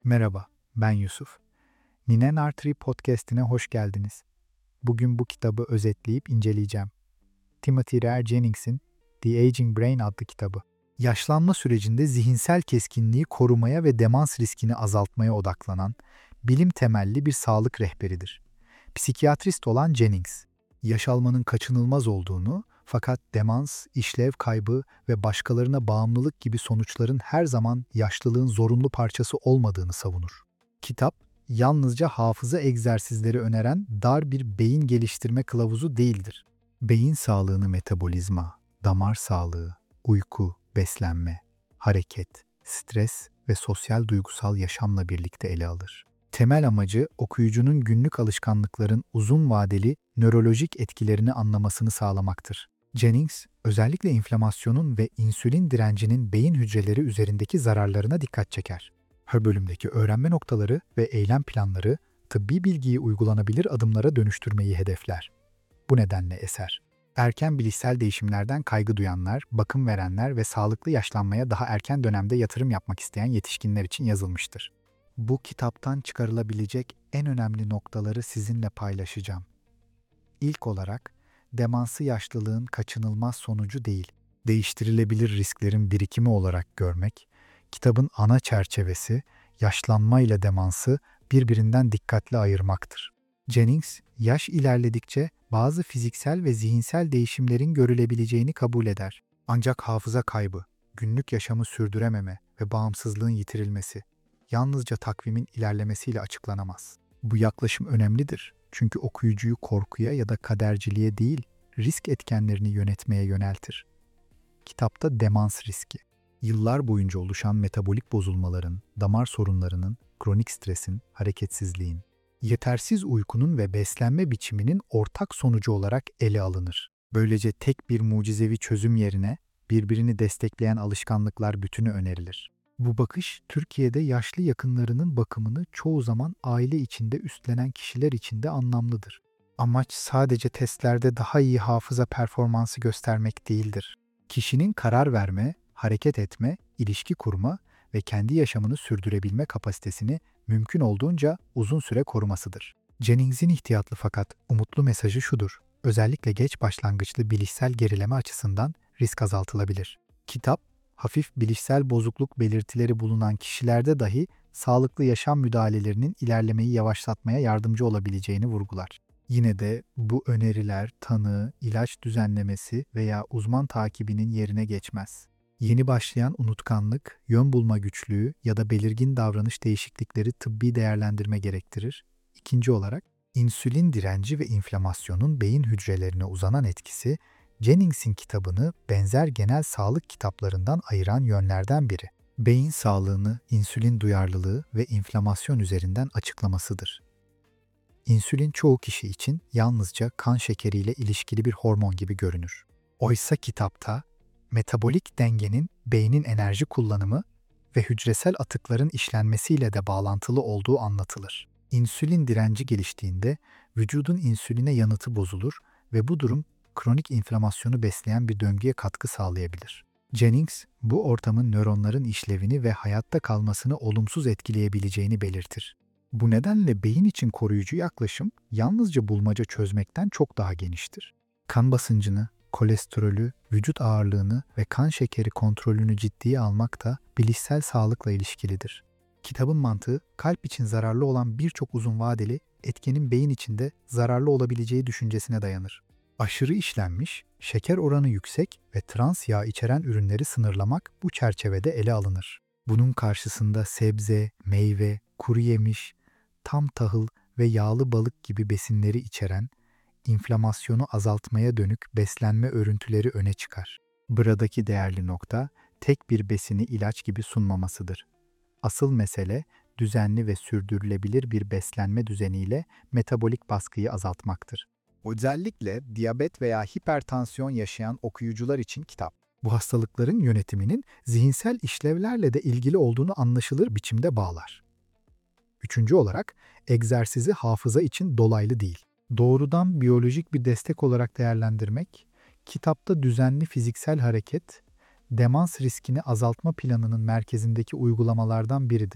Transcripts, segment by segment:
Merhaba, ben Yusuf. Ninen Artery Podcast'ine hoş geldiniz. Bugün bu kitabı özetleyip inceleyeceğim. Timothy Ray Jennings'in The Aging Brain adlı kitabı. Yaşlanma sürecinde zihinsel keskinliği korumaya ve demans riskini azaltmaya odaklanan, bilim temelli bir sağlık rehberidir. Psikiyatrist olan Jennings, yaş almanın kaçınılmaz olduğunu fakat demans, işlev kaybı ve başkalarına bağımlılık gibi sonuçların her zaman yaşlılığın zorunlu parçası olmadığını savunur. Kitap, yalnızca hafıza egzersizleri öneren dar bir beyin geliştirme kılavuzu değildir. Beyin sağlığını metabolizma, damar sağlığı, uyku, beslenme, hareket, stres ve sosyal duygusal yaşamla birlikte ele alır. Temel amacı okuyucunun günlük alışkanlıkların uzun vadeli nörolojik etkilerini anlamasını sağlamaktır. Jennings, özellikle inflamasyonun ve insülin direncinin beyin hücreleri üzerindeki zararlarına dikkat çeker. Her bölümdeki öğrenme noktaları ve eylem planları tıbbi bilgiyi uygulanabilir adımlara dönüştürmeyi hedefler. Bu nedenle eser, erken bilişsel değişimlerden kaygı duyanlar, bakım verenler ve sağlıklı yaşlanmaya daha erken dönemde yatırım yapmak isteyen yetişkinler için yazılmıştır. Bu kitaptan çıkarılabilecek en önemli noktaları sizinle paylaşacağım. İlk olarak, demansı yaşlılığın kaçınılmaz sonucu değil, değiştirilebilir risklerin birikimi olarak görmek, kitabın ana çerçevesi, yaşlanma ile demansı birbirinden dikkatli ayırmaktır. Jennings, yaş ilerledikçe bazı fiziksel ve zihinsel değişimlerin görülebileceğini kabul eder. Ancak hafıza kaybı, günlük yaşamı sürdürememe ve bağımsızlığın yitirilmesi yalnızca takvimin ilerlemesiyle açıklanamaz. Bu yaklaşım önemlidir çünkü okuyucuyu korkuya ya da kaderciliğe değil, risk etkenlerini yönetmeye yöneltir. Kitapta demans riski, yıllar boyunca oluşan metabolik bozulmaların, damar sorunlarının, kronik stresin, hareketsizliğin, yetersiz uykunun ve beslenme biçiminin ortak sonucu olarak ele alınır. Böylece tek bir mucizevi çözüm yerine birbirini destekleyen alışkanlıklar bütünü önerilir. Bu bakış, Türkiye'de yaşlı yakınlarının bakımını çoğu zaman aile içinde üstlenen kişiler için de anlamlıdır. Amaç sadece testlerde daha iyi hafıza performansı göstermek değildir. Kişinin karar verme, hareket etme, ilişki kurma ve kendi yaşamını sürdürebilme kapasitesini mümkün olduğunca uzun süre korumasıdır. Jennings'in ihtiyatlı fakat umutlu mesajı şudur: özellikle geç başlangıçlı bilişsel gerileme açısından risk azaltılabilir. Kitap, hafif bilişsel bozukluk belirtileri bulunan kişilerde dahi sağlıklı yaşam müdahalelerinin ilerlemeyi yavaşlatmaya yardımcı olabileceğini vurgular. Yine de bu öneriler tanı, ilaç düzenlemesi veya uzman takibinin yerine geçmez. Yeni başlayan unutkanlık, yön bulma güçlüğü ya da belirgin davranış değişiklikleri tıbbi değerlendirme gerektirir. İkinci olarak, insülin direnci ve inflamasyonun beyin hücrelerine uzanan etkisi, Jennings'in kitabını benzer genel sağlık kitaplarından ayıran yönlerden biri. Beyin sağlığını insülin duyarlılığı ve inflamasyon üzerinden açıklamasıdır. İnsülin çoğu kişi için yalnızca kan şekeriyle ilişkili bir hormon gibi görünür. Oysa kitapta metabolik dengenin beynin enerji kullanımı ve hücresel atıkların işlenmesiyle de bağlantılı olduğu anlatılır. İnsülin direnci geliştiğinde vücudun insüline yanıtı bozulur ve bu durum kronik inflamasyonu besleyen bir döngüye katkı sağlayabilir. Jennings, bu ortamın nöronların işlevini ve hayatta kalmasını olumsuz etkileyebileceğini belirtir. Bu nedenle beyin için koruyucu yaklaşım yalnızca bulmaca çözmekten çok daha geniştir. Kan basıncını, kolesterolü, vücut ağırlığını ve kan şekeri kontrolünü ciddiye almak da bilişsel sağlıkla ilişkilidir. Kitabın mantığı, kalp için zararlı olan birçok uzun vadeli etkenin beyin içinde zararlı olabileceği düşüncesine dayanır. Aşırı işlenmiş, şeker oranı yüksek ve trans yağ içeren ürünleri sınırlamak bu çerçevede ele alınır. Bunun karşısında sebze, meyve, kuru yemiş, tam tahıl ve yağlı balık gibi besinleri içeren, inflamasyonu azaltmaya dönük beslenme örüntüleri öne çıkar. Buradaki değerli nokta, tek bir besini ilaç gibi sunmamasıdır. Asıl mesele, düzenli ve sürdürülebilir bir beslenme düzeniyle metabolik baskıyı azaltmaktır. Özellikle diyabet veya hipertansiyon yaşayan okuyucular için kitap, bu hastalıkların yönetiminin zihinsel işlevlerle de ilgili olduğunu anlaşılır biçimde bağlar. Üçüncü olarak, egzersizi hafıza için dolaylı değil, doğrudan biyolojik bir destek olarak değerlendirmek, kitapta düzenli fiziksel hareket, demans riskini azaltma planının merkezindeki uygulamalardan biridir.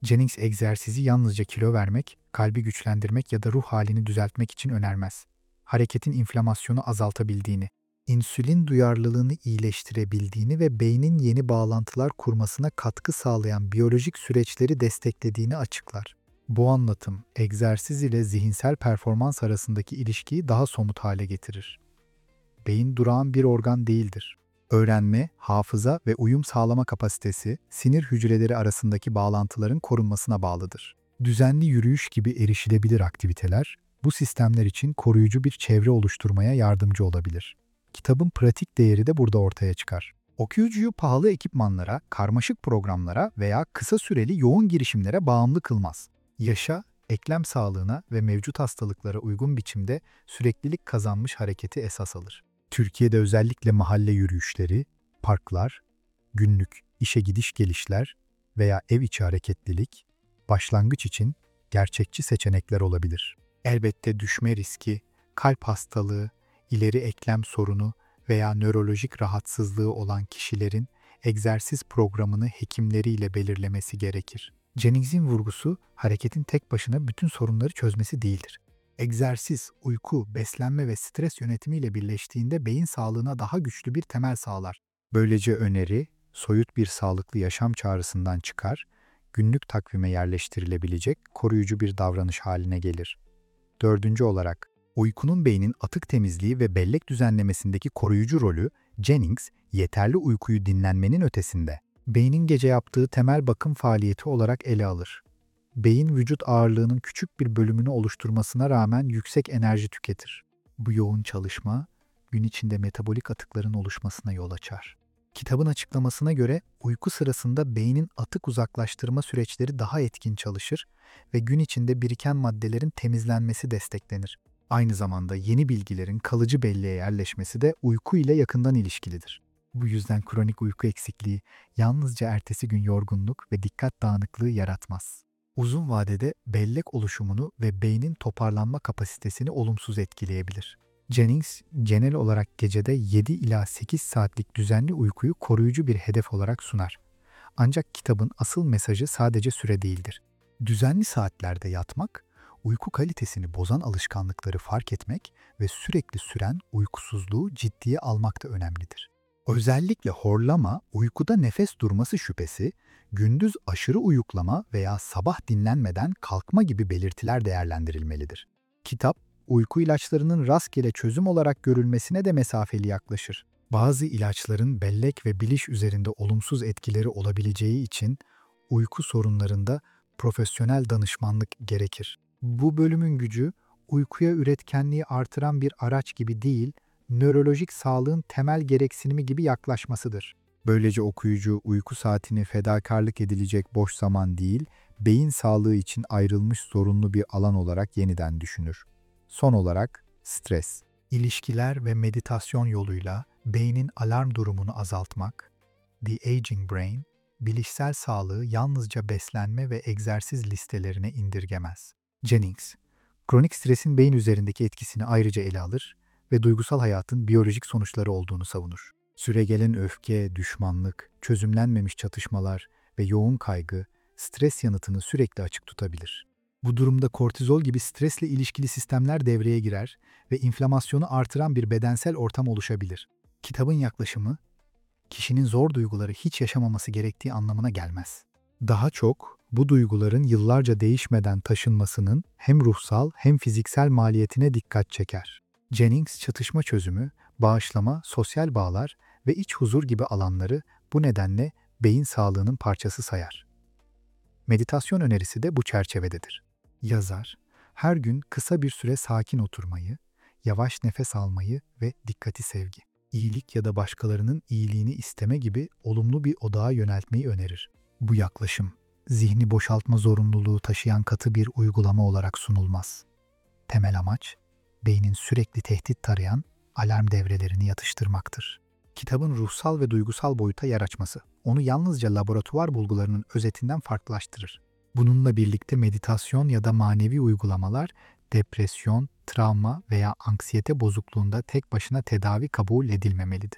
Jennings egzersizi yalnızca kilo vermek, kalbi güçlendirmek ya da ruh halini düzeltmek için önermez. Hareketin inflamasyonu azaltabildiğini, insülin duyarlılığını iyileştirebildiğini ve beynin yeni bağlantılar kurmasına katkı sağlayan biyolojik süreçleri desteklediğini açıklar. Bu anlatım, egzersiz ile zihinsel performans arasındaki ilişkiyi daha somut hale getirir. Beyin durağan bir organ değildir. Öğrenme, hafıza ve uyum sağlama kapasitesi, sinir hücreleri arasındaki bağlantıların korunmasına bağlıdır. Düzenli yürüyüş gibi erişilebilir aktiviteler, bu sistemler için koruyucu bir çevre oluşturmaya yardımcı olabilir. Kitabın pratik değeri de burada ortaya çıkar. Okuyucuyu pahalı ekipmanlara, karmaşık programlara veya kısa süreli yoğun girişimlere bağımlı kılmaz. Yaşa, eklem sağlığına ve mevcut hastalıklara uygun biçimde süreklilik kazanmış hareketi esas alır. Türkiye'de özellikle mahalle yürüyüşleri, parklar, günlük işe gidiş gelişler veya ev içi hareketlilik, başlangıç için gerçekçi seçenekler olabilir. Elbette düşme riski, kalp hastalığı, ileri eklem sorunu veya nörolojik rahatsızlığı olan kişilerin egzersiz programını hekimleriyle belirlemesi gerekir. Jennings'in vurgusu, hareketin tek başına bütün sorunları çözmesi değildir. Egzersiz, uyku, beslenme ve stres yönetimiyle birleştiğinde beyin sağlığına daha güçlü bir temel sağlar. Böylece öneri, soyut bir sağlıklı yaşam çağrısından çıkar, günlük takvime yerleştirilebilecek koruyucu bir davranış haline gelir. Dördüncü olarak, uykunun beynin atık temizliği ve bellek düzenlemesindeki koruyucu rolü, Jennings, yeterli uykuyu dinlenmenin ötesinde, beynin gece yaptığı temel bakım faaliyeti olarak ele alır. Beyin vücut ağırlığının küçük bir bölümünü oluşturmasına rağmen yüksek enerji tüketir. Bu yoğun çalışma, gün içinde metabolik atıkların oluşmasına yol açar. Kitabın açıklamasına göre uyku sırasında beynin atık uzaklaştırma süreçleri daha etkin çalışır ve gün içinde biriken maddelerin temizlenmesi desteklenir. Aynı zamanda yeni bilgilerin kalıcı belleğe yerleşmesi de uyku ile yakından ilişkilidir. Bu yüzden kronik uyku eksikliği yalnızca ertesi gün yorgunluk ve dikkat dağınıklığı yaratmaz. Uzun vadede bellek oluşumunu ve beynin toparlanma kapasitesini olumsuz etkileyebilir. Jennings, genel olarak gecede 7 ila 8 saatlik düzenli uykuyu koruyucu bir hedef olarak sunar. Ancak kitabın asıl mesajı sadece süre değildir. Düzenli saatlerde yatmak, uyku kalitesini bozan alışkanlıkları fark etmek ve sürekli süren uykusuzluğu ciddiye almak da önemlidir. Özellikle horlama, uykuda nefes durması şüphesi, gündüz aşırı uyuklama veya sabah dinlenmeden kalkma gibi belirtiler değerlendirilmelidir. Kitap, uyku ilaçlarının rastgele çözüm olarak görülmesine de mesafeli yaklaşır. Bazı ilaçların bellek ve biliş üzerinde olumsuz etkileri olabileceği için uyku sorunlarında profesyonel danışmanlık gerekir. Bu bölümün gücü, uykuya üretkenliği artıran bir araç gibi değil, nörolojik sağlığın temel gereksinimi gibi yaklaşmasıdır. Böylece okuyucu uyku saatini fedakarlık edilecek boş zaman değil, beyin sağlığı için ayrılmış zorunlu bir alan olarak yeniden düşünür. Son olarak stres. İlişkiler ve meditasyon yoluyla beynin alarm durumunu azaltmak, The Aging Brain, bilişsel sağlığı yalnızca beslenme ve egzersiz listelerine indirgemez. Jennings, kronik stresin beyin üzerindeki etkisini ayrıca ele alır ve duygusal hayatın biyolojik sonuçları olduğunu savunur. Süregelen öfke, düşmanlık, çözümlenmemiş çatışmalar ve yoğun kaygı stres yanıtını sürekli açık tutabilir. Bu durumda kortizol gibi stresle ilişkili sistemler devreye girer ve inflamasyonu artıran bir bedensel ortam oluşabilir. Kitabın yaklaşımı, kişinin zor duyguları hiç yaşamaması gerektiği anlamına gelmez. Daha çok, bu duyguların yıllarca değişmeden taşınmasının hem ruhsal hem fiziksel maliyetine dikkat çeker. Jennings çatışma çözümü, bağışlama, sosyal bağlar ve iç huzur gibi alanları bu nedenle beyin sağlığının parçası sayar. Meditasyon önerisi de bu çerçevededir. Yazar, her gün kısa bir süre sakin oturmayı, yavaş nefes almayı ve dikkati sevgi, iyilik ya da başkalarının iyiliğini isteme gibi olumlu bir odağa yöneltmeyi önerir. Bu yaklaşım, zihni boşaltma zorunluluğu taşıyan katı bir uygulama olarak sunulmaz. Temel amaç, beynin sürekli tehdit tarayan alarm devrelerini yatıştırmaktır. Kitabın ruhsal ve duygusal boyuta yer açması, onu yalnızca laboratuvar bulgularının özetinden farklılaştırır. Bununla birlikte meditasyon ya da manevi uygulamalar, depresyon, travma veya anksiyete bozukluğunda tek başına tedavi kabul edilmemelidir.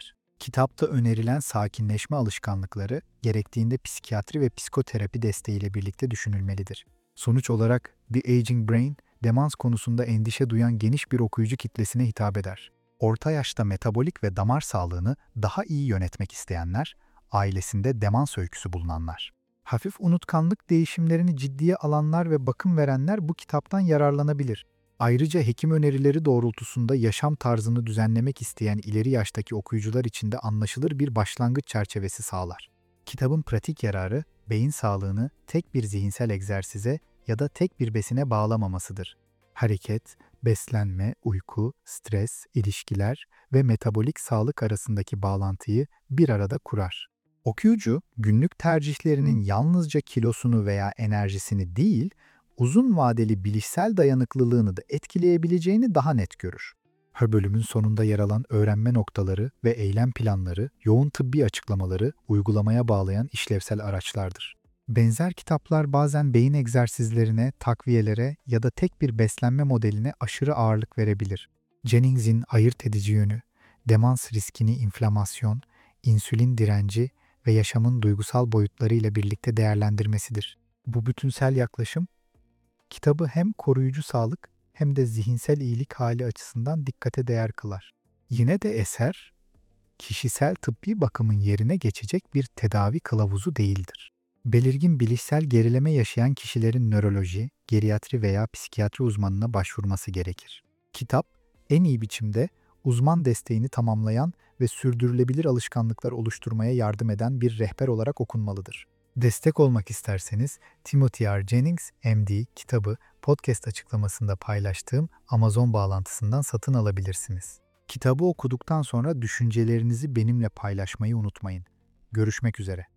Kitapta önerilen sakinleşme alışkanlıkları gerektiğinde psikiyatri ve psikoterapi desteğiyle birlikte düşünülmelidir. Sonuç olarak The Aging Brain, demans konusunda endişe duyan geniş bir okuyucu kitlesine hitap eder. Orta yaşta metabolik ve damar sağlığını daha iyi yönetmek isteyenler, ailesinde demans öyküsü bulunanlar. Hafif unutkanlık değişimlerini ciddiye alanlar ve bakım verenler bu kitaptan yararlanabilir. Ayrıca hekim önerileri doğrultusunda yaşam tarzını düzenlemek isteyen ileri yaştaki okuyucular için de anlaşılır bir başlangıç çerçevesi sağlar. Kitabın pratik yararı, beyin sağlığını tek bir zihinsel egzersize ya da tek bir besine bağlamamasıdır. Hareket, beslenme, uyku, stres, ilişkiler ve metabolik sağlık arasındaki bağlantıyı bir arada kurar. Okuyucu, günlük tercihlerinin yalnızca kilosunu veya enerjisini değil, uzun vadeli bilişsel dayanıklılığını da etkileyebileceğini daha net görür. Her bölümün sonunda yer alan öğrenme noktaları ve eylem planları, yoğun tıbbi açıklamaları uygulamaya bağlayan işlevsel araçlardır. Benzer kitaplar bazen beyin egzersizlerine, takviyelere ya da tek bir beslenme modeline aşırı ağırlık verebilir. Jennings'in ayırt edici yönü, demans riskini inflamasyon, insülin direnci ve yaşamın duygusal boyutlarıyla birlikte değerlendirmesidir. Bu bütünsel yaklaşım, kitabı hem koruyucu sağlık hem de zihinsel iyilik hali açısından dikkate değer kılar. Yine de eser, kişisel tıbbi bakımın yerine geçecek bir tedavi kılavuzu değildir. Belirgin bilişsel gerileme yaşayan kişilerin nöroloji, geriatri veya psikiyatri uzmanına başvurması gerekir. Kitap, en iyi biçimde uzman desteğini tamamlayan ve sürdürülebilir alışkanlıklar oluşturmaya yardım eden bir rehber olarak okunmalıdır. Destek olmak isterseniz Timothy R. Jennings, MD kitabı podcast açıklamasında paylaştığım Amazon bağlantısından satın alabilirsiniz. Kitabı okuduktan sonra düşüncelerinizi benimle paylaşmayı unutmayın. Görüşmek üzere.